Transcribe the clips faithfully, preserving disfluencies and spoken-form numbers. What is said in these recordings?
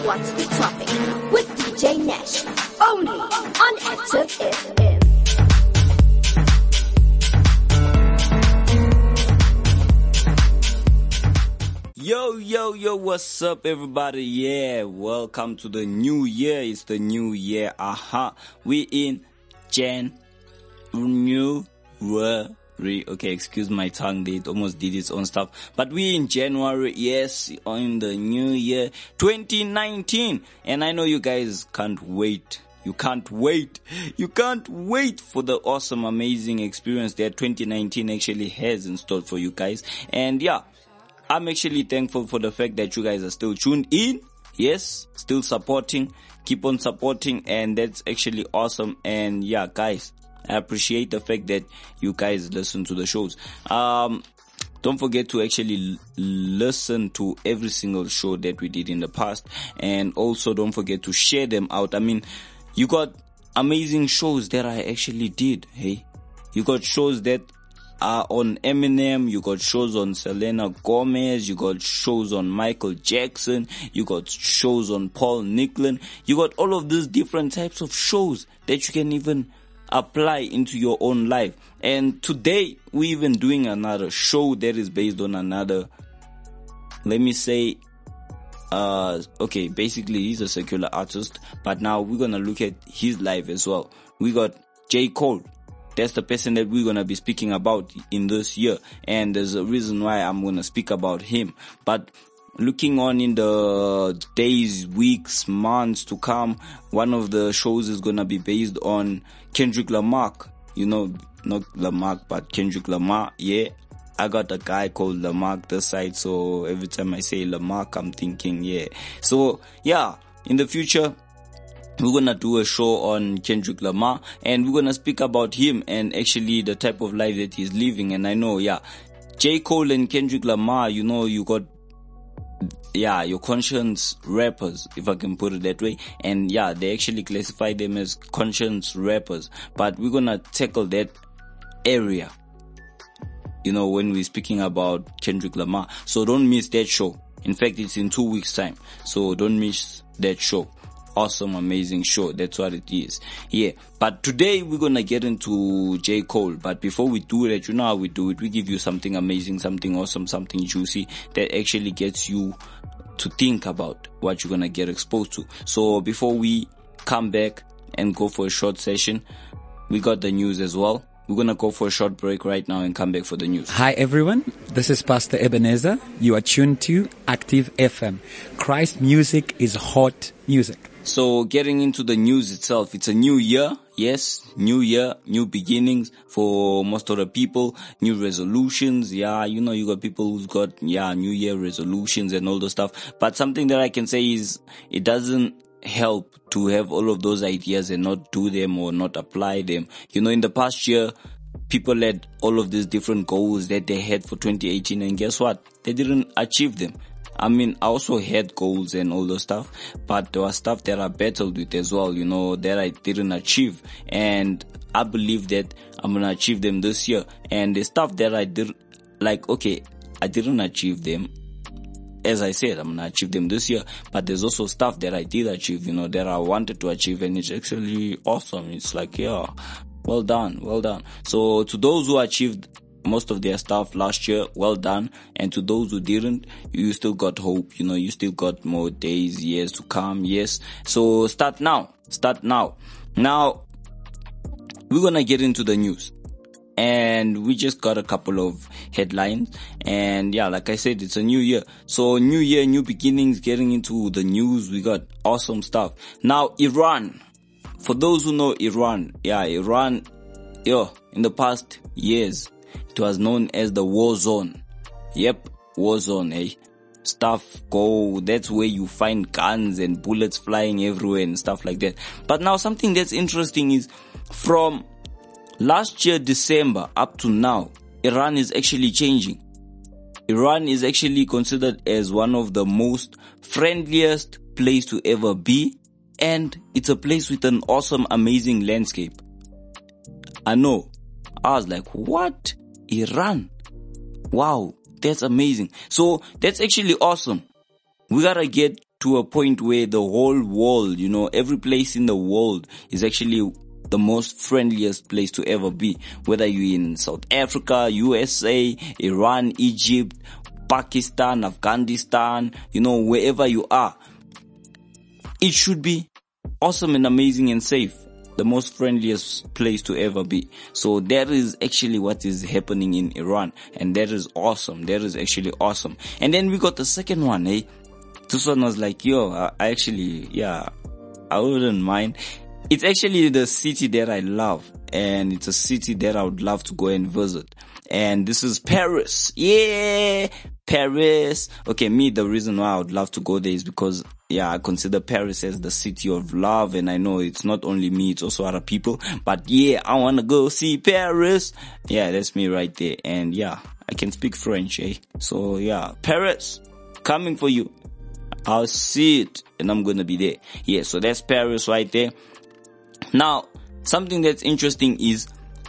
What's the Topic with D J Nash, only on Active F M. Yo, yo, yo, what's up, everybody? Yeah, welcome to the new year. It's the new year. Aha. Uh-huh. We in Jan New Okay, excuse my tongue. It almost did its own stuff. But we in January, yes, on the new year, twenty nineteen. And I know you guys can't wait. You can't wait. You can't wait for the awesome, amazing experience that twenty nineteen actually has in store for you guys. And yeah, I'm actually thankful for the fact that you guys are still tuned in. Yes, still supporting. Keep on supporting. And that's actually awesome. And yeah, guys, I appreciate the fact that you guys listen to the shows. Um, don't forget to actually l- listen to every single show that we did in the past. And also don't forget to share them out. I mean, you got amazing shows that I actually did. Hey, you got shows that are on Eminem, you got shows on Selena Gomez, you got shows on Michael Jackson, you got shows on Paul Nicklin, you got all of these different types of shows that you can even apply into your own life. And today, we're even doing another show that is based on another, let me say, uh, okay, basically he's a secular artist, but now we're gonna look at his life as well. We got J. Cole. That's the person that we're going to be speaking about in this year. And there's a reason why I'm going to speak about him. But looking on in the days, weeks, months to come, one of the shows is going to be based on Kendrick Lamar. You know, not Lamar, but Kendrick Lamar. Yeah, I got a guy called Lamar this side. So every time I say Lamar, I'm thinking, yeah. So, yeah, in the future, we're gonna do a show on Kendrick Lamar, and we're gonna speak about him and actually the type of life that he's living. And I know, yeah, J. Cole and Kendrick Lamar, you know, you got, yeah, your conscience rappers, if I can put it that way. And yeah, they actually classify them as conscience rappers. But we're gonna tackle that area, you know, when we're speaking about Kendrick Lamar. So don't miss that show. In fact, it's in two weeks' time. So don't miss that show. Awesome, amazing show. That's what it is. Yeah. But today we're gonna get into J. Cole. But before we do that, you know how we do it. We give you something amazing, something awesome, something juicy that actually gets you to think about what you're gonna get exposed to. So before we come back and go for a short session, we got the news as well. We're gonna go for a short break right now and come back for the news. Hi everyone, this is Pastor Ebenezer. You are tuned to Active F M. Christ music is hot music. So getting into the news itself, it's a new year. Yes, new year, new beginnings for most of the people, new resolutions. Yeah, you know, you got people who's got, yeah, new year resolutions and all those stuff. But something that I can say is it doesn't help to have all of those ideas and not do them or not apply them. You know, in the past year, people had all of these different goals that they had for twenty eighteen, and guess what? They didn't achieve them. I mean, I also had goals and all those stuff, but there was stuff that I battled with as well, you know, that I didn't achieve. And I believe that I'm going to achieve them this year. And the stuff that I did, like, okay, I didn't achieve them. As I said, I'm going to achieve them this year. But there's also stuff that I did achieve, you know, that I wanted to achieve. And it's actually awesome. It's like, yeah, well done, well done. So to those who achieved most of their stuff last year, well done. And to those who didn't, you still got hope, you know, you still got more days, years to come. Yes. So start now, start now. Now, we're gonna get into the news. And we just got a couple of headlines. And yeah, like I said, it's a new year. So new year, new beginnings, getting into the news. We got awesome stuff. Now, Iran. For those who know Iran, yeah, Iran, yo, in the past years, it was known as the war zone. Yep, war zone, eh? Stuff go, that's where you find guns and bullets flying everywhere and stuff like that. But now something that's interesting is from last year, December, up to now, Iran is actually changing. Iran is actually considered as one of the most friendliest place to ever be. And it's a place with an awesome, amazing landscape. I know. I was like, what? Iran? Wow, that's amazing. So that's actually awesome. We gotta get to a point where the whole world, you know, every place in the world is actually the most friendliest place to ever be. Whether you're in South Africa, U S A, Iran, Egypt, Pakistan, Afghanistan, you know, wherever you are, it should be awesome and amazing and safe. The most friendliest place to ever be. So that is actually what is happening in Iran. And that is awesome. That is actually awesome. And then we got the second one, eh? This one was like, yo, I, I actually, yeah, I wouldn't mind. It's actually the city that I love. And it's a city that I would love to go and visit. And this is Paris. Yeah, Paris. Okay, me, the reason why I would love to go there is because, yeah, I consider Paris as the city of love. And I know it's not only me, it's also other people. But yeah, I want to go see Paris. Yeah, that's me right there. And yeah, I can speak French, eh? So yeah, Paris, coming for you. I'll see it and I'm going to be there. Yeah, so that's Paris right there. Now, something that's interesting is,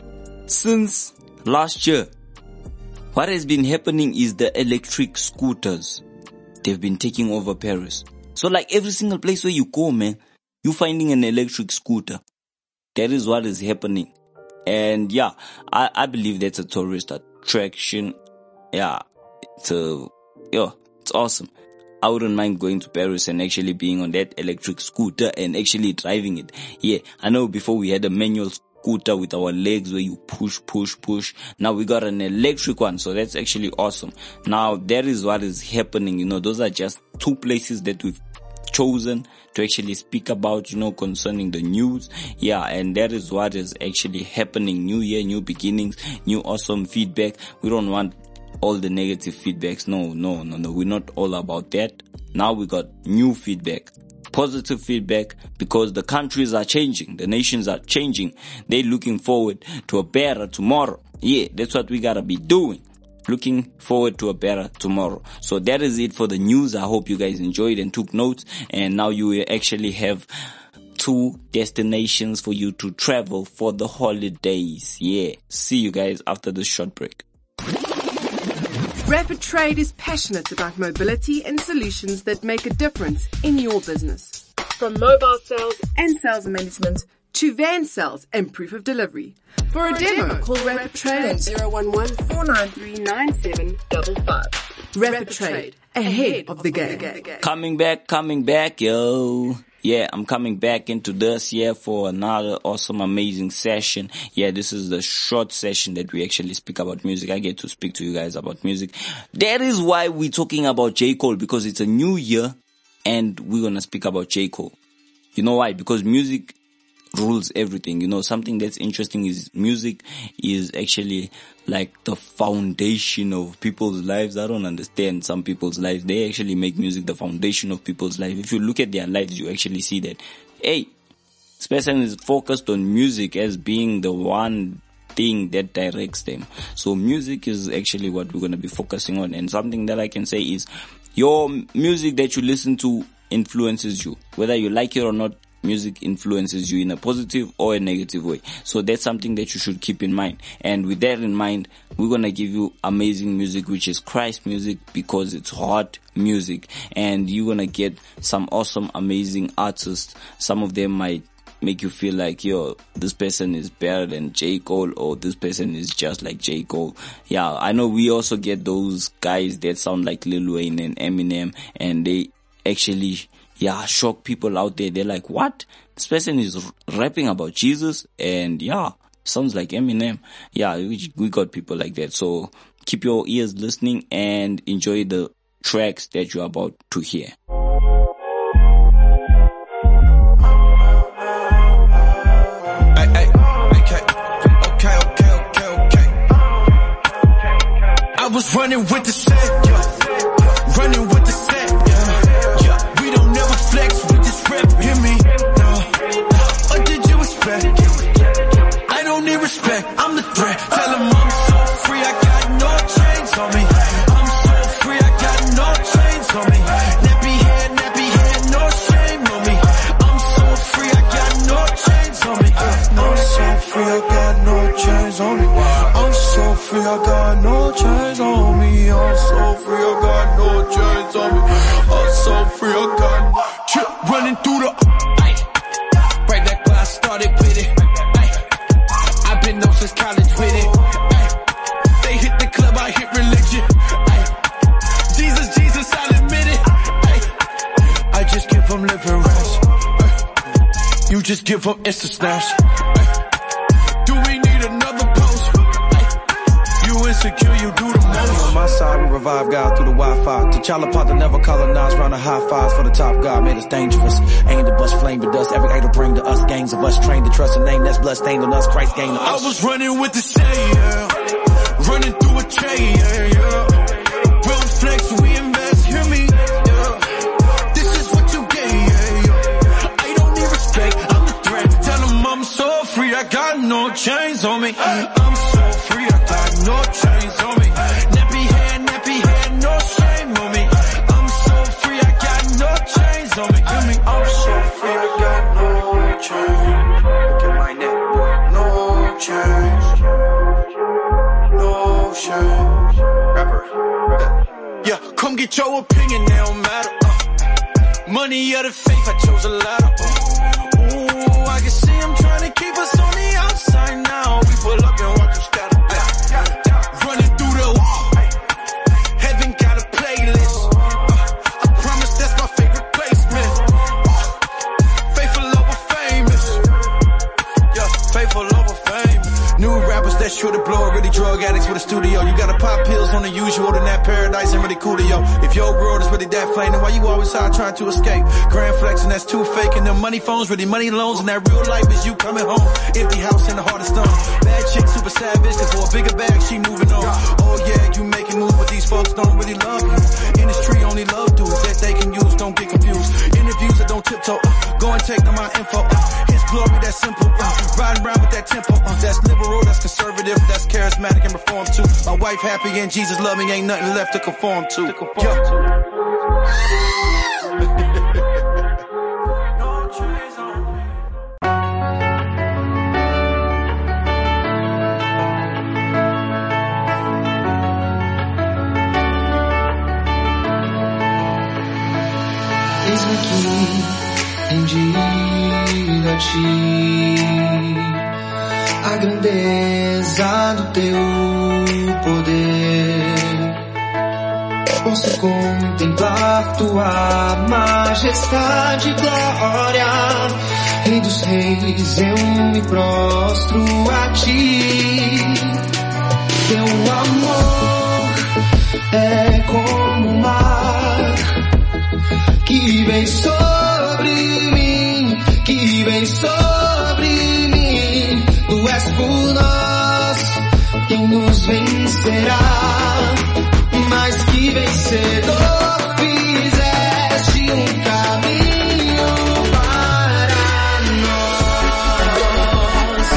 since last year, what has been happening is the electric scooters. They've been taking over Paris. So like every single place where you go, man, you're finding an electric scooter. That is what is happening. And yeah, I, I believe that's a tourist attraction. Yeah, it's a, yeah, it's awesome. I wouldn't mind going to Paris and actually being on that electric scooter and actually driving it. Yeah, I know before we had a manual scooter with our legs where you push, push, push. Now we got an electric one, so that's actually awesome. Now that is what is happening. You know, those are just two places that we've chosen to actually speak about, you know, concerning the news. Yeah, and that is what is actually happening. New year, new beginnings, new awesome feedback. We don't want all the negative feedbacks. No, no, no, no. We're not all about that. Now we got new feedback, positive feedback, because the countries are changing. The nations are changing. They're looking forward to a better tomorrow. Yeah, that's what we gotta be doing. Looking forward to a better tomorrow. So that is it for the news. I hope you guys enjoyed and took notes. And now you will actually have two destinations for you to travel for the holidays. Yeah. See you guys after this short break. Rapid Trade is passionate about mobility and solutions that make a difference in your business. From mobile sales and sales management to van sales and proof of delivery. For a demo, call Rapid Trade at zero one one, four nine three, nine seven five five. Rapid Trade, ahead of the game. Coming back, coming back, yo. Yeah, I'm coming back into this year for another awesome, amazing session. Yeah, this is the short session that we actually speak about music. I get to speak to you guys about music. That is why we're talking about J. Cole, because it's a new year and we're going to speak about J. Cole. You know why? Because music rules everything. You know, something that's interesting is music is actually like the foundation of people's lives. I don't understand some people's lives. They actually make music the foundation of people's life. If you look at their lives, you actually see that, hey, this person is focused on music as being the one thing that directs them. So music is actually what we're going to be focusing on. And something that I can say is your music that you listen to influences you, whether you like it or not. Music influences you in a positive or a negative way. So that's something that you should keep in mind. And with that in mind, we're going to give you amazing music, which is Christ music, because it's hot music. And you're going to get some awesome, amazing artists. Some of them might make you feel like, yo, this person is better than J. Cole, or this person is just like J. Cole. Yeah, I know we also get those guys that sound like Lil Wayne and Eminem, and they actually yeah, shock people out there. They're like, what? This person is rapping about Jesus, and yeah, sounds like Eminem. Yeah, we, we got people like that. So keep your ears listening and enjoy the tracks that you're about to hear. Hey, hey, okay, okay, okay, okay, okay. I was running with the set, yeah. Running with the set, yeah. Yeah. We don't never flex, we just rep, hear me? No. What did you expect? I don't need respect, I'm the threat. Tell them I'm so free, I got no chains on me. I'm so free, I got no chains on me. Nappy hair, nappy hair, no shame on me. I'm so free, I got no chains on me. I'm so free, I got no chains on me. I'm so free, I got no chains on me. I'm so free, I got no chains on me. I'm so free, I got just give them Insta snaps. Do we need another post? You insecure, you do the most. On my side, we revive God through the Wi-Fi. T'Challa Pata never colonized, round the high fives for the top God made us dangerous. Aim to bust flame with dust, every idol bring to us. Gangs of us trained to trust a name that's bloodstained on us. Christ gained on us. I was running with the same, yeah. Running through a chain, yeah, yeah. Real flex, we invest, hear me, yeah. This is what you get, yeah, yeah. I don't need respect, I'm the threat. Tell them I'm so free, I got no chains on me. I'm so free, I got no chains on me. Nappy hair, nappy hair, no shame on me. I'm so free, I got no chains on me. Hear me, I'm so free, I got no chains. Look at my neck, boy, no chains. No shame. Rapper. Yeah, come get your opinion, they don't matter. Uh, money or the faith, I chose a ladder. Uh, ooh, I can see them trying to keep us on the outside now. We pull up and watch them scatter. Uh, running through the wall. Heaven got a playlist. Uh, I promise that's my favorite placement. Uh, faithful over famous. Yeah, faithful over famous. New rappers that's sure to blow, really drug addicts with a studio. You gotta pop pills on the usual, then that paradise ain't really cool to yo. If your world is really that plain, then why you always high trying to escape? Grand flex and that's too fake, and them money phones, really money loans, and that real life is you coming home. Empty house in the heart of stone. Bad chick, super savage, cause for a bigger bag, she moving on. Oh yeah, you making moves, but these folks don't really love you. Industry only love dudes that they can use, don't get confused. Interviews that don't tiptoe, uh, go and take them my info. Uh, his glory, that's simple. Uh, riding around with that tempo, uh, that's liberal, that's conservative, that's charismatic and reform too. My wife happy and Jesus love me, ain't nothing left to conform to. To conform yeah. to. Eis-me aqui, rendido a ti, a grandeza do teu poder. Posso contemplar tua majestade e glória. Rei dos reis, eu me prostro a ti. Teu amor é como o mar que vem sobre mim, que vem sobre mim. Tu és por nós quem nos vencerá, mais que vencedor, fizeste um caminho para nós.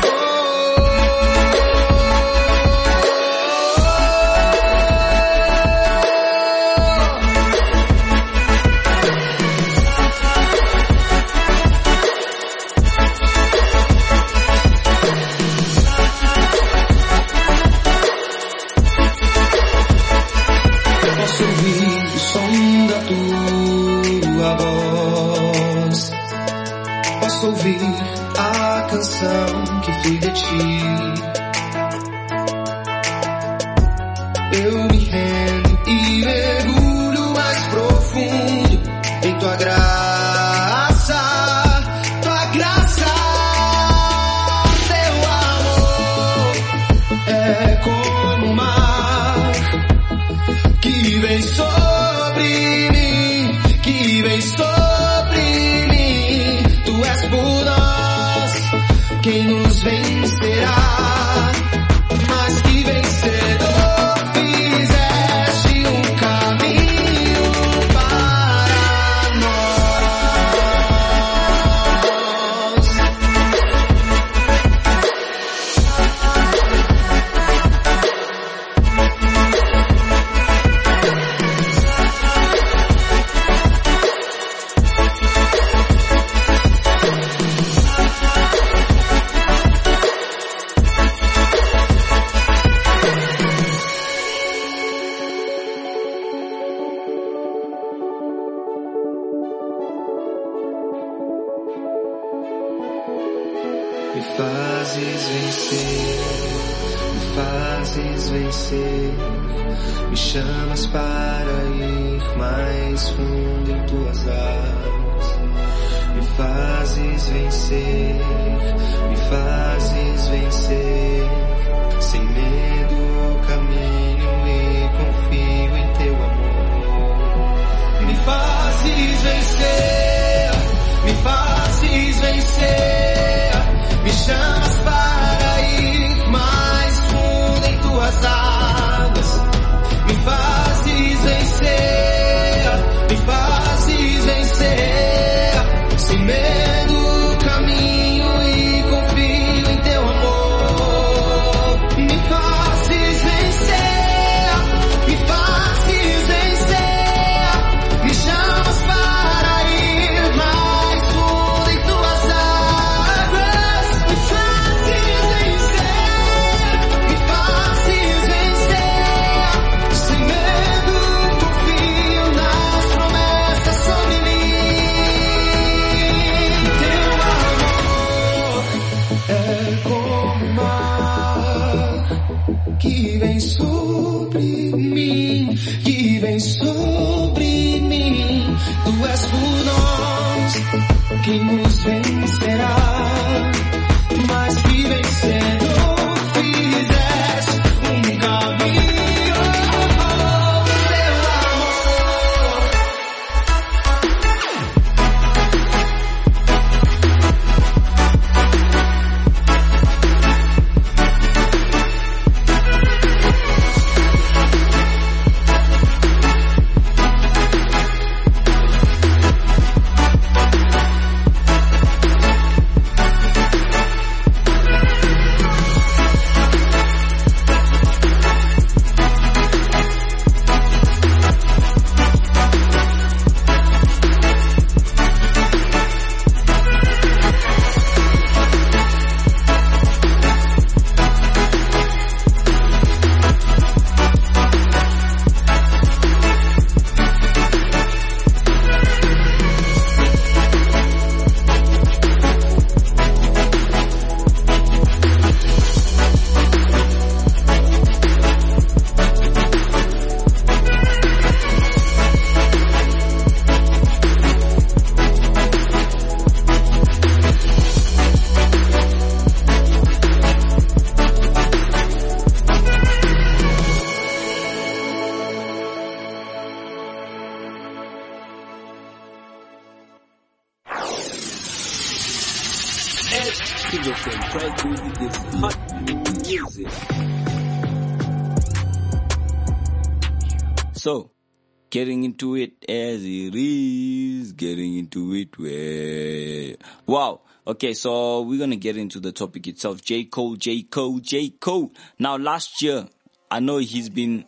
Posso ouvir o som da tua voz, posso ouvir a canção que flui de ti. Eu me rendo e mergulho mais profundo em tua graça, tua graça. Teu amor é como o mar que vem sobre mim, que vem sobre mim. Tu és por nós quem nos vencerá, mais que vencedor, fizeste um caminho para nós. Me fazes vencer, me fazes vencer, me chamas para ir mais fundo em tuas águas, me fazes vencer, me fazes vencer. Sem medo caminho e confio em teu amor. Me fazes vencer, me fazes vencer. Me chamas para ir mais fundo em tuas águas. Me fazes vencer, me fazes vencer. Sem medo caminho e confio em teu amor. Me fazes vencer, me fazes vencer. Me chamas para ir mais fundo em tuas águas. Me fazes vencer, me fazes vencer. Sem medo confio nas promessas sobre mim. Teu amor é como o mar que vem sobre mim, que vem sobre mim. Tu és por nós quem nos vencerá, mas que vencendo fizeste um caminho. Teu amor So, getting into it as it is, getting into it where... Wow. Okay, so we're going to get into the topic itself. J. Cole, J. Cole, J. Cole. Now, last year, I know he's been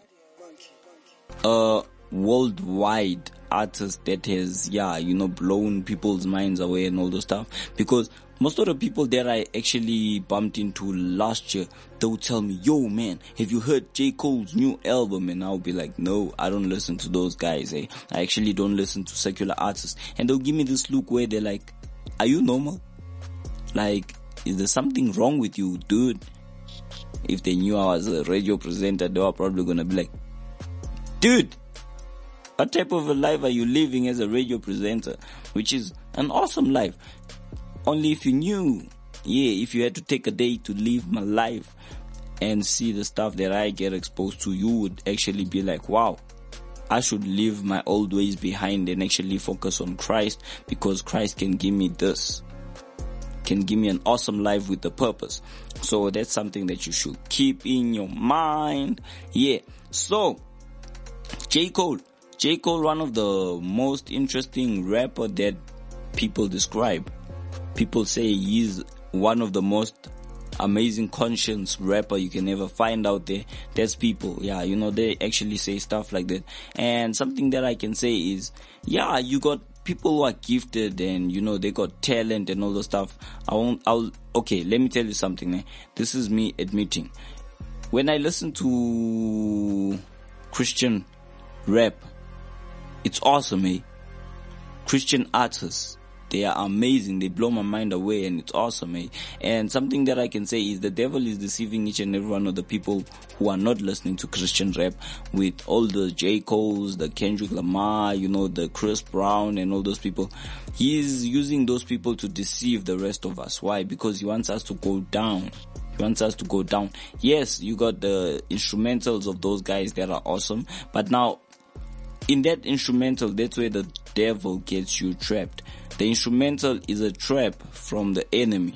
a worldwide artist that has, yeah, you know, blown people's minds away and all those stuff. Because most of the people that I actually bumped into last year, they would tell me, yo man, have you heard J. Cole's new album? And I'll be like, no, I don't listen to those guys, eh? I actually don't listen to secular artists. And they'll give me this look where they're like, are you normal? Like, is there something wrong with you, dude? If they knew I was a radio presenter, they were probably gonna be like, dude, what type of a life are you living as a radio presenter? Which is an awesome life. Only if you knew, yeah, if you had to take a day to live my life and see the stuff that I get exposed to, you would actually be like, wow, I should leave my old ways behind and actually focus on Christ, because Christ can give me this, can give me an awesome life with a purpose. So that's something that you should keep in your mind. Yeah. So, J. Cole. J. Cole, one of the most interesting rapper that people describe. People say he's one of the most amazing conscience rapper you can ever find out there. There's people, yeah, you know, they actually say stuff like that. And something that I can say is, yeah, you got people who are gifted and, you know, they got talent and all the stuff. I won't, I'll, okay, let me tell you something, eh? This is me admitting. When I listen to Christian rap, it's awesome, eh? Christian artists, they are amazing. They blow my mind away, and it's awesome, eh? And something that I can say is the devil is deceiving each and every one of the people who are not listening to Christian rap with all the J. Cole's, the Kendrick Lamar, you know, the Chris Brown and all those people. He's using those people to deceive the rest of us. Why? Because he wants us to go down. He wants us to go down. Yes, you got the instrumentals of those guys that are awesome, but now in that instrumental, that's where the devil gets you trapped. The instrumental is a trap from the enemy.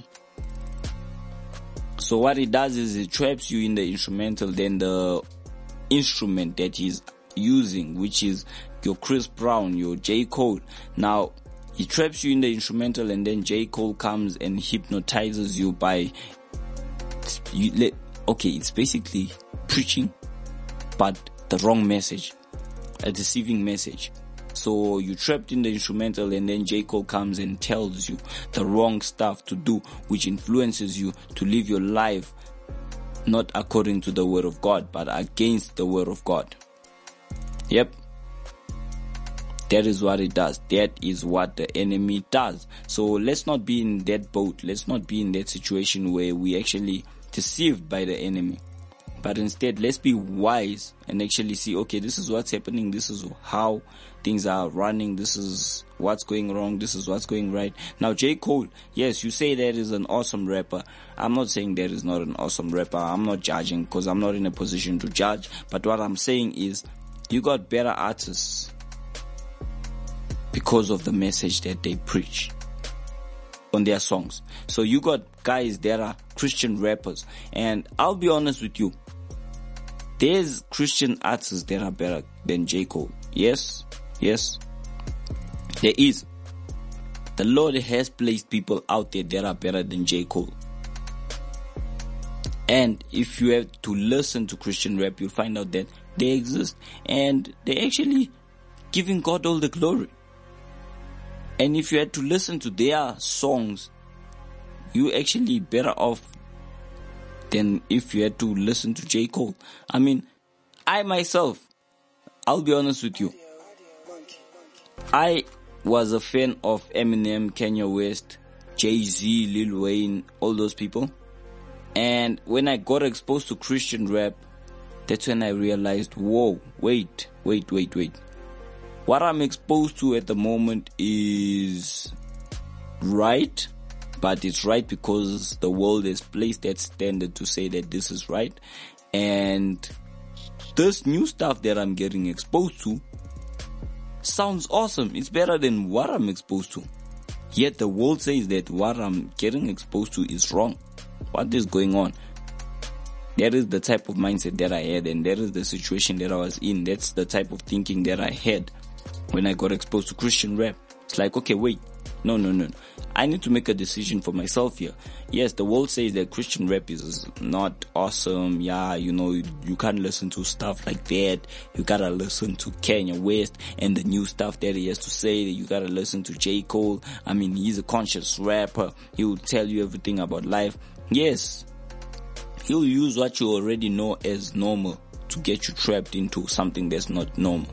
So what it does is it traps you in the instrumental, then the instrument that he's using, which is your Chris Brown, your J. Cole. Now, he traps you in the instrumental, and then J. Cole comes and hypnotizes you by, you let, okay, it's basically preaching, but the wrong message, a deceiving message. So you're trapped in the instrumental, and then J. Cole comes and tells you the wrong stuff to do, which influences you to live your life not according to the word of God, but against the word of God. Yep. That is what it does. That is what the enemy does. So let's not be in that boat. Let's not be in that situation where we actually deceived by the enemy. But instead, let's be wise and actually see, okay, this is what's happening. This is how things are running. This is what's going wrong. This is what's going right. Now, J. Cole, yes, you say that is an awesome rapper. I'm not saying that is not an awesome rapper. I'm not judging because I'm not in a position to judge. But what I'm saying is you got better artists because of the message that they preach on their songs. So you got guys that are Christian rappers. And I'll be honest with you. There's Christian artists that are better than J. Cole. Yes, yes, there is. The Lord has placed people out there that are better than J. Cole. And if you have to listen to Christian rap, you'll find out that they exist. And they're actually giving God all the glory. And if you had to listen to their songs, you're actually better off than if you had to listen to J. Cole. I mean, I myself, I'll be honest with you, I was a fan of Eminem, Kanye West, Jay-Z, Lil Wayne, all those people. And when I got exposed to Christian rap, that's when I realized, whoa, wait, wait, wait, wait. What I'm exposed to at the moment is right, but it's right because the world has placed that standard to say that this is right. And this new stuff that I'm getting exposed to sounds awesome. It's better than what I'm exposed to. Yet the world says that what I'm getting exposed to is wrong. What is going on? That is the type of mindset that I had, and that is the situation that I was in. That's the type of thinking that I had when I got exposed to Christian rap. It's like, okay, wait, no, no, no. I need to make a decision for myself here. Yes, the world says that Christian rap is not awesome. Yeah, you know, you, you can't listen to stuff like that. You gotta listen to Kanye West and the new stuff that he has to say. You gotta listen to J. Cole. I mean, he's a conscious rapper. He will tell you everything about life. Yes, he'll use what you already know as normal to get you trapped into something that's not normal.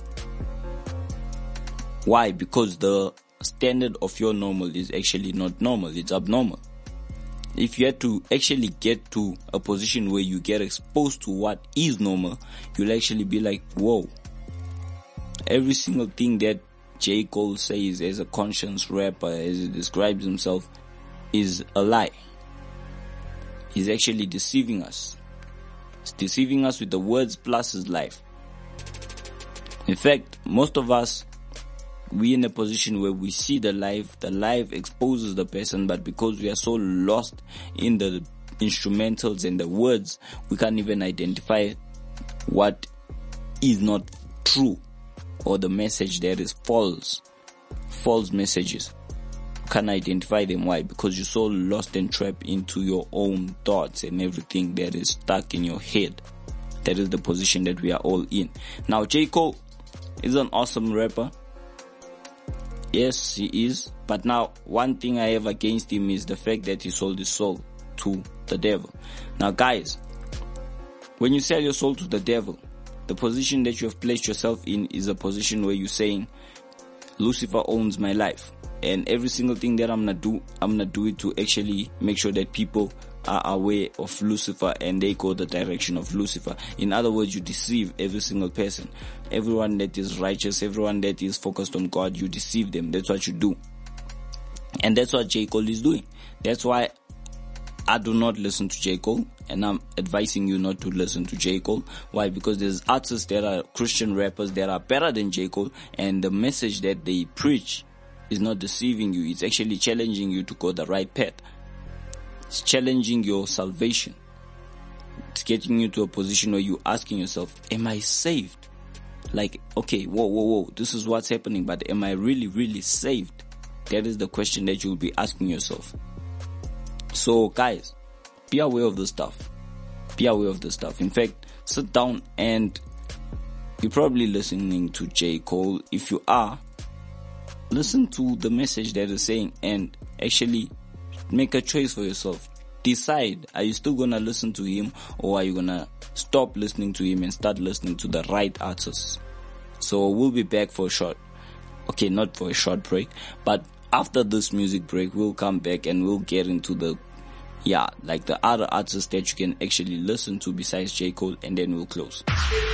Why? Because the standard of your normal is actually not normal, it's abnormal. If you had to actually get to a position where you get exposed to what is normal, you'll actually be like, whoa, every single thing that J. Cole says as a conscious rapper, as he describes himself, is a lie. He's actually deceiving us. He's deceiving us with the words plus his life. In fact, most of us, we're in a position where we see the life, the life exposes the person, but because we are so lost in the instrumentals and the words, we can't even identify what is not true or the message that is false. False messages. You can't identify them. Why? Because you're so lost and trapped into your own thoughts and everything that is stuck in your head. That is the position that we are all in. Now, J. Cole is an awesome rapper. Yes, he is. But now, one thing I have against him is the fact that he sold his soul to the devil. Now, guys, when you sell your soul to the devil, the position that you have placed yourself in is a position where you're saying, Lucifer owns my life. And every single thing that I'm gonna do, I'm gonna do it to actually make sure that people are aware of Lucifer and they go the direction of Lucifer. In other words, you deceive every single person. Everyone that is righteous, everyone that is focused on God, you deceive them. That's what you do. And that's what J. Cole is doing. That's why I do not listen to J. Cole, and I'm advising you not to listen to J. Cole. Why? Because there's artists that are Christian rappers that are better than J. Cole, and the message that they preach is not deceiving you. It's actually challenging you to go the right path. It's challenging your salvation. It's getting you to a position where you're asking yourself, am I saved? Like, okay, whoa, whoa, whoa, this is what's happening, but am I really, really saved? That is the question that you'll be asking yourself. So guys, be aware of this stuff. Be aware of this stuff. In fact, sit down and you're probably listening to J. Cole. If you are, listen to the message that is saying and actually make a choice for yourself. Decide, are you still gonna listen to him, or are you gonna stop listening to him and start listening to the right artists? So we'll be back for a short, okay, not for a short break, but after this music break, we'll come back and we'll get into the, yeah, like the other artists that you can actually listen to besides J. Cole, and then we'll close.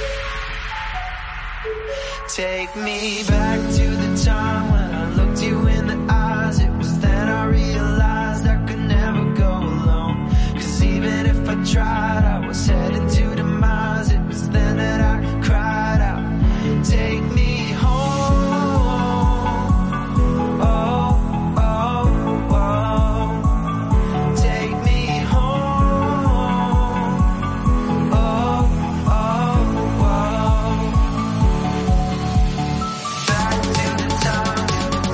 Take me back to the time when I looked you in the eyes. It was then I realized I could never go alone. Cause even if I tried, I was headed to demise. It was then that I cried out, take me home. Oh, oh, oh. Take me home. Oh, oh, oh. Back to the time.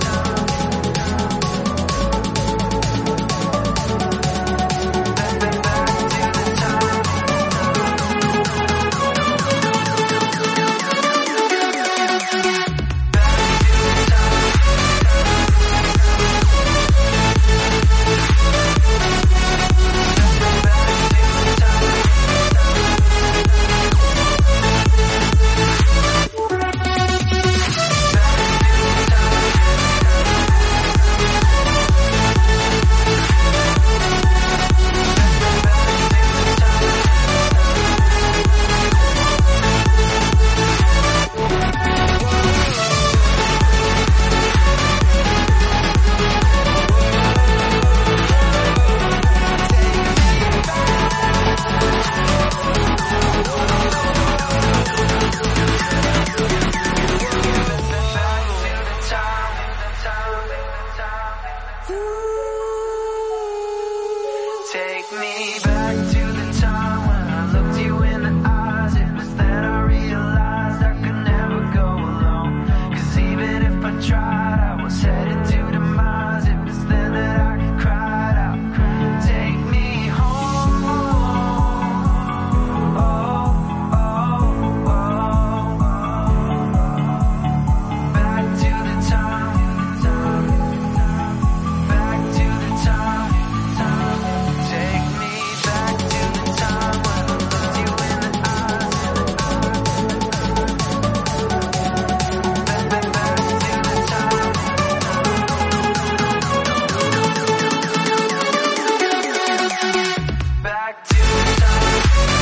Take me back to the time when I looked you in the eyes. It was then I realized I could never go alone. Cause even if I tried, I was headed to demise. It was then that I cried out, take me home. Oh, oh, oh. Back to the time. Back to the time. Take me back to the time when I looked you in the eyes. Back, back, back to the time. Back to the time.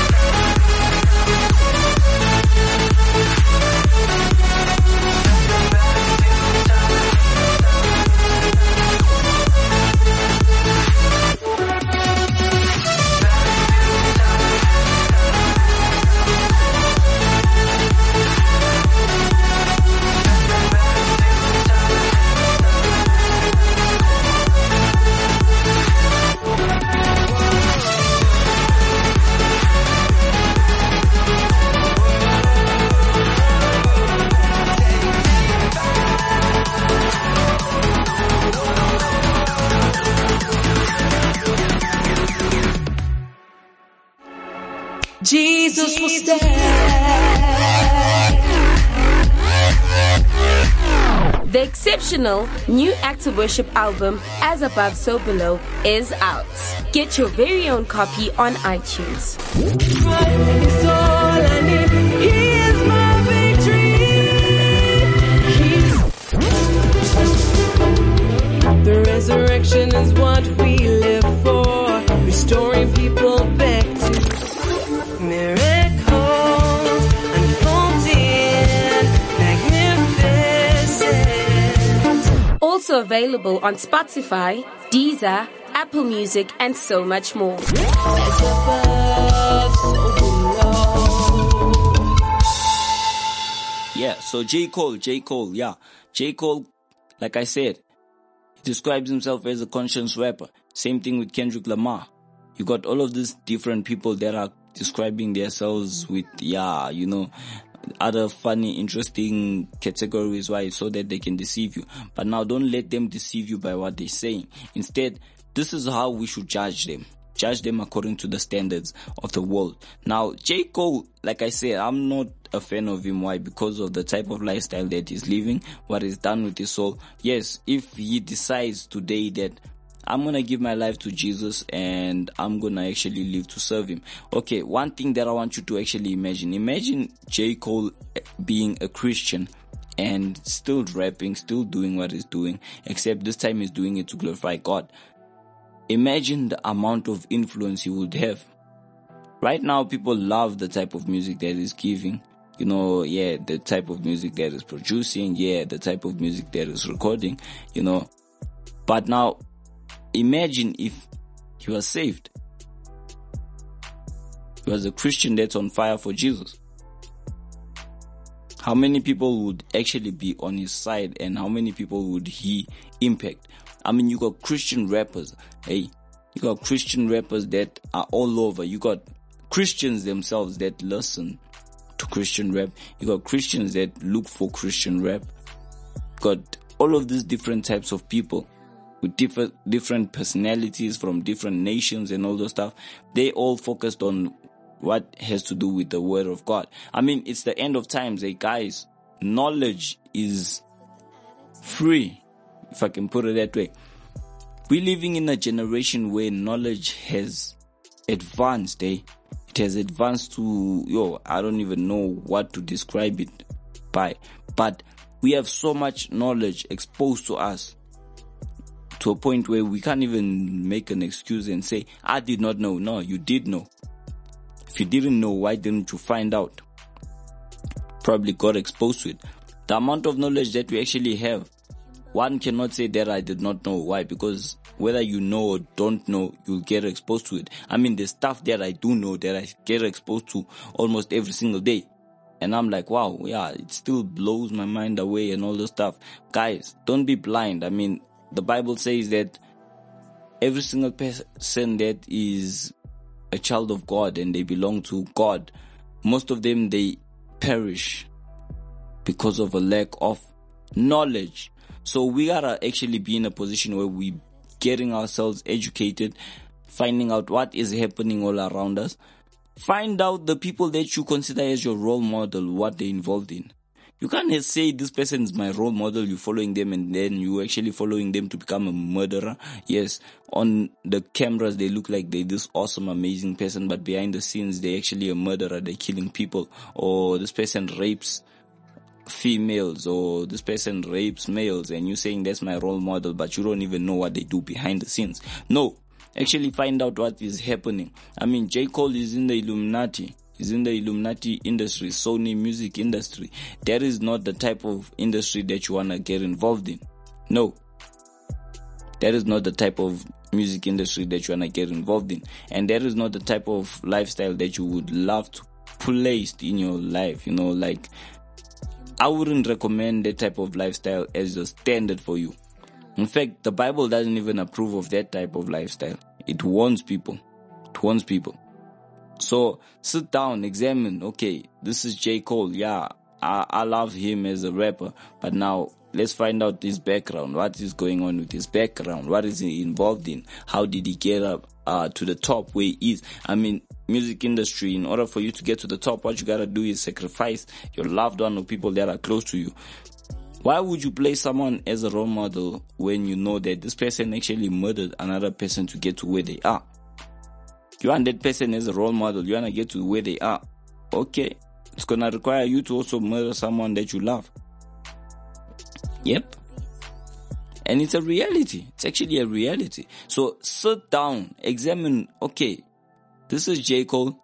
Jesus will stand. The exceptional new Active Worship album, As Above So Below, is out. Get your very own copy on iTunes. It's all I need. He is my victory. He's Also available on Spotify, Deezer, Apple Music, and so much more. Yeah, so J. Cole, J. Cole, yeah. J. Cole, like I said, he describes himself as a conscious rapper. Same thing with Kendrick Lamar. You got all of these different people that are describing themselves with, yeah, you know, other funny, interesting categories, why, so that they can deceive you. But now don't let them deceive you by what they're saying. Instead, this is how we should judge them. Judge them according to the standards of the world. Now, J. Cole, like I said, I'm not a fan of him. Why? Because of the type of lifestyle that he's living, what he's done with his soul. Yes, if he decides today that I'm gonna give my life to Jesus and I'm gonna actually live to serve him. Okay, one thing that I want you to actually imagine. Imagine J. Cole being a Christian and still rapping, still doing what he's doing, except this time he's doing it to glorify God. Imagine the amount of influence he would have. Right now, people love the type of music that he's giving. You know, yeah, the type of music that he's producing. Yeah, the type of music that he's recording, you know. But now, imagine if he was saved. He was a Christian that's on fire for Jesus. How many people would actually be on his side and how many people would he impact? I mean, you got Christian rappers. Hey, you got Christian rappers that are all over. You got Christians themselves that listen to Christian rap. You got Christians that look for Christian rap. You got all of these different types of people with different different personalities from different nations and all those stuff. They all focused on what has to do with the word of God. I mean, it's the end of times. Hey guys, knowledge is free, if I can put it that way. We're living in a generation where knowledge has advanced, eh? It has advanced to, yo, I don't even know what to describe it by. But we have so much knowledge exposed to us to a point where we can't even make an excuse and say, I did not know. No, you did know. If you didn't know, why didn't you find out? Probably got exposed to it. The amount of knowledge that we actually have, one cannot say that I did not know. Why? Because whether you know or don't know, you'll get exposed to it. I mean, the stuff that I do know that I get exposed to almost every single day. And I'm like, wow, yeah, it still blows my mind away and all this stuff. Guys, don't be blind. I mean, the Bible says that every single person that is a child of God and they belong to God, most of them, they perish because of a lack of knowledge. So we gotta actually be in a position where we getting ourselves educated, finding out what is happening all around us. Find out the people that you consider as your role model, what they're involved in. You can't say this person is my role model, you're following them and then you actually following them to become a murderer. Yes, on the cameras they look like they're this awesome, amazing person, but behind the scenes they're actually a murderer, they're killing people. Or this person rapes females, or this person rapes males, and you're saying that's my role model, but you don't even know what they do behind the scenes. No, actually find out what is happening. I mean, J. Cole is in the Illuminati. He's in the Illuminati industry, Sony music industry. That is not the type of industry that you want to get involved in. No. That is not the type of music industry that you want to get involved in. And that is not the type of lifestyle that you would love to place in your life. You know, like, I wouldn't recommend that type of lifestyle as a standard for you. In fact, the Bible doesn't even approve of that type of lifestyle. It warns people. It warns people. So sit down, examine, okay, this is J. Cole. Yeah, I, I love him as a rapper. But now let's find out his background. What is going on with his background? What is he involved in? How did he get up uh, to the top where he is? I mean, music industry, in order for you to get to the top, what you gotta do is sacrifice your loved one or people that are close to you. Why would you play someone as a role model when you know that this person actually murdered another person to get to where they are? You want that person as a role model, you want to get to where they are. Okay, it's gonna require you to also murder someone that you love. Yep. And it's a reality. It's actually a reality. So sit down, examine, okay, this is J. Cole.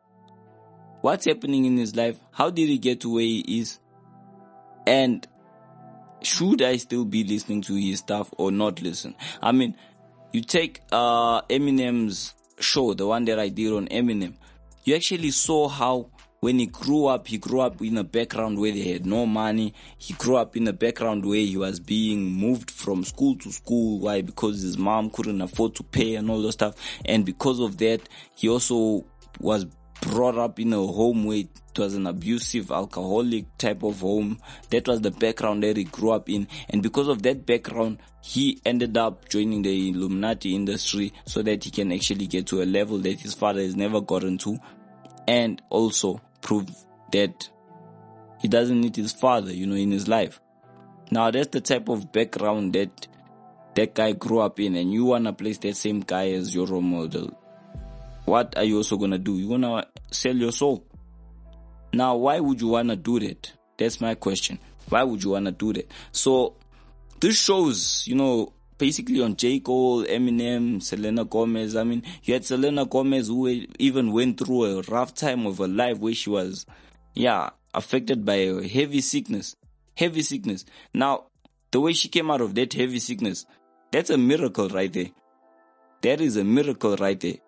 What's happening in his life? How did he get to where he is? And should I still be listening to his stuff or not listen? I mean, you take uh, Eminem's show, the one that I did on Eminem, you actually saw how when he grew up, he grew up in a background where they had no money. He grew up in a background where he was being moved from school to school. Why? Because his mom couldn't afford to pay and all those stuff. And because of that, he also was brought up in a home where it was an abusive, alcoholic type of home. That was the background that he grew up in. And because of that background, he ended up joining the Illuminati industry so that he can actually get to a level that his father has never gotten to. And also prove that he doesn't need his father, you know, in his life. Now, that's the type of background that that guy grew up in, and you want to place that same guy as your role model. What are you also going to do? You want to sell your soul. Now, why would you want to do that? That's my question. Why would you want to do that? So, this shows, you know, basically on J. Cole, Eminem, Selena Gomez. I mean, you had Selena Gomez who even went through a rough time of her life where she was, yeah, affected by a heavy sickness. Heavy sickness. Now, the way she came out of that heavy sickness, that's a miracle right there. That is a miracle right there.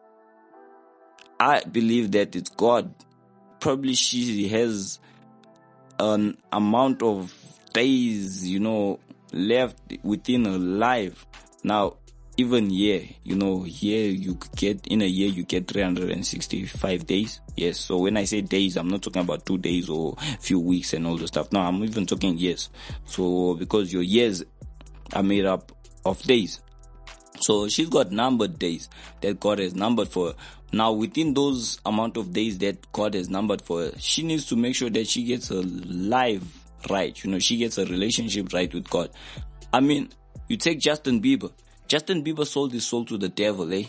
I believe that it's God. Probably she has an amount of days, you know, left within her life. Now, even here, you know, here you get, in a year you get three hundred sixty-five days. Yes, so when I say days, I'm not talking about two days or a few weeks and all the stuff. No, I'm even talking years. So, because your years are made up of days. So, she's got numbered days that God has numbered for her. Now, within those amount of days that God has numbered for her, she needs to make sure that she gets her life right. You know, she gets a relationship right with God. I mean, you take Justin Bieber. Justin Bieber sold his soul to the devil, eh?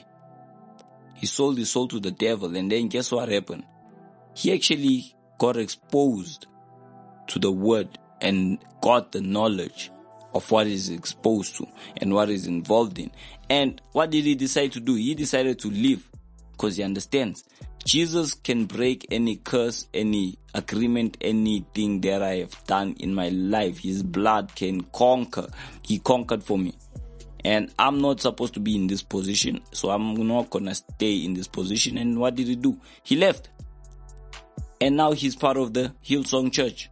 He sold his soul to the devil, and then guess what happened? He actually got exposed to the word and got the knowledge of what he's exposed to and what he's involved in. And what did he decide to do? He decided to live because he understands Jesus can break any curse, any agreement, anything that I have done in my life. His blood can conquer. He conquered for me. And I'm not supposed to be in this position, so I'm not going to stay in this position. And what did he do? He left. And now he's part of the Hillsong Church.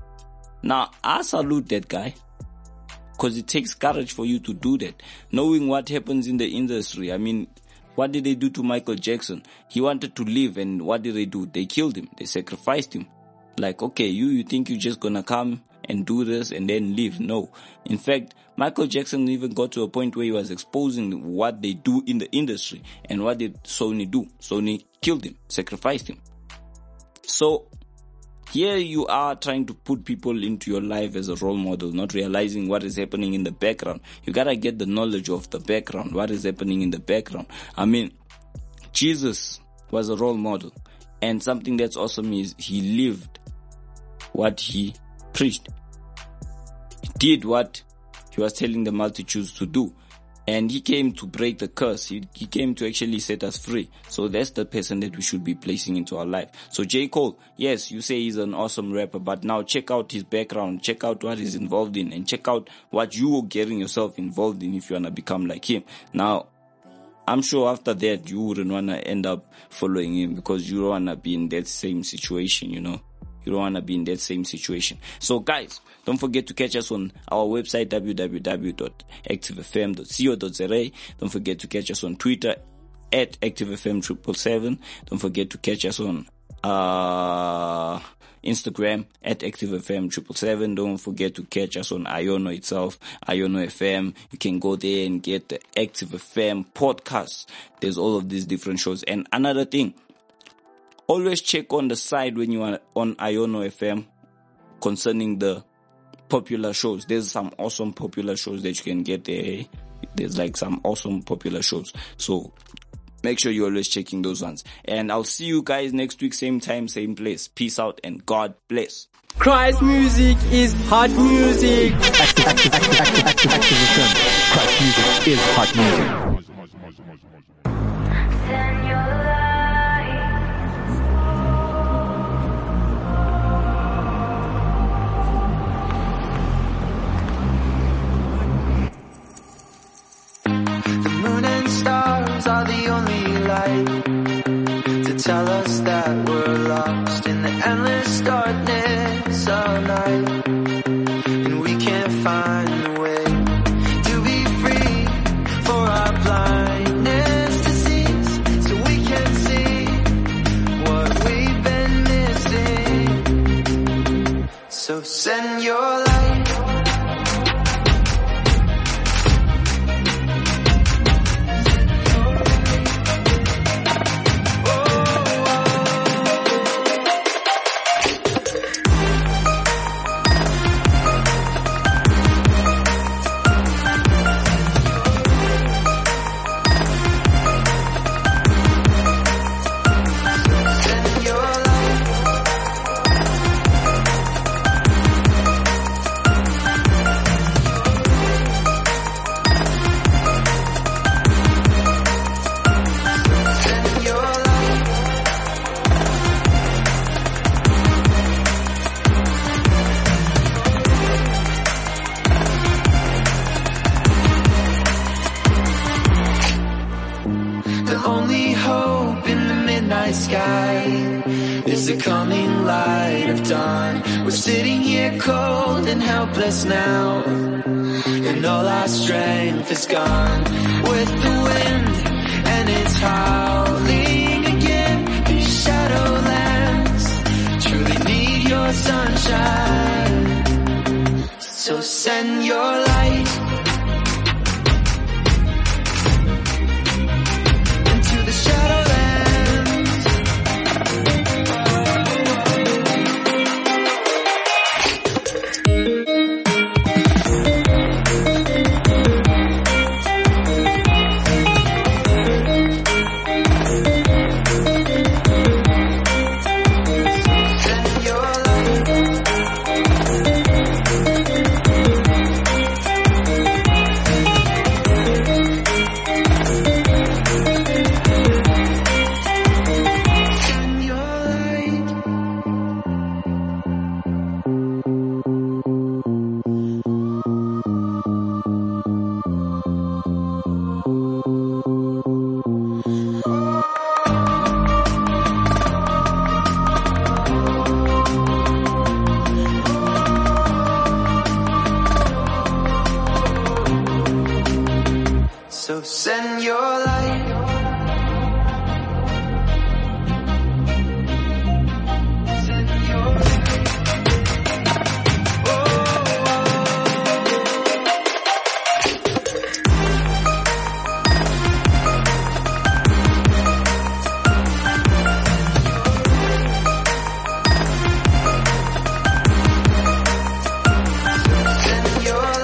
Now, I salute that guy, because it takes courage for you to do that. Knowing what happens in the industry. I mean, what did they do to Michael Jackson? He wanted to live, and what did they do? They killed him. They sacrificed him. Like, okay, you, you think you're just going to come and do this and then leave? No. In fact, Michael Jackson even got to a point where he was exposing what they do in the industry. And what did Sony do? Sony killed him, sacrificed him. So, here you are trying to put people into your life as a role model, not realizing what is happening in the background. You gotta get the knowledge of the background, what is happening in the background. I mean, Jesus was a role model. And something that's awesome is he lived what he preached. He did what he was telling the multitudes to do. And he came to break the curse. He, he came to actually set us free. So that's the person that we should be placing into our life. So J. Cole, yes, you say he's an awesome rapper, but now check out his background, check out what he's involved in, and check out what you're getting yourself involved in if you want to become like him. Now, I'm sure after that you wouldn't want to end up following him because you don't want to be in that same situation, you know. You don't want to be in that same situation. So guys, don't forget to catch us on our website, w w w dot active f m dot co dot z a. Don't forget to catch us on Twitter at active f m seven seven seven. Don't forget to catch us on uh, Instagram at active f m seven seven seven. Don't forget to catch us on Iono itself, Iono F M. You can go there and get the Active F M podcast. There's all of these different shows. And another thing, always check on the side when you are on Iono F M concerning the popular shows. There's some awesome popular shows that you can get there. There's like some awesome popular shows. So make sure you're always checking those ones. And I'll see you guys next week, same time, same place. Peace out and God bless. Christ music is hot music. Active, active, active, active, active, active F M. Christ music is hot music. Send your light. all night, and we can't find a way to be free for our blindness to cease, so we can see what we've been missing. So send your light. Sky is the coming light of dawn. We're sitting here cold and helpless now, and all our strength is gone with the wind, and it's howling again. These shadowlands truly need your sunshine, so send your light into the shadowlands. So send your light. Send your light. Oh, send your light.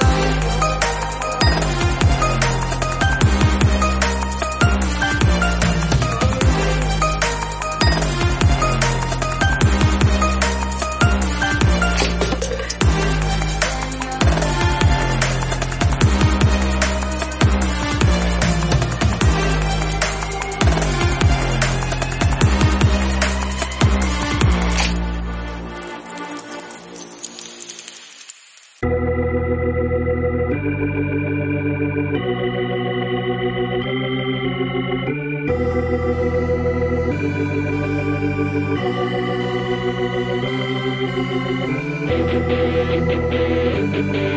Thank you.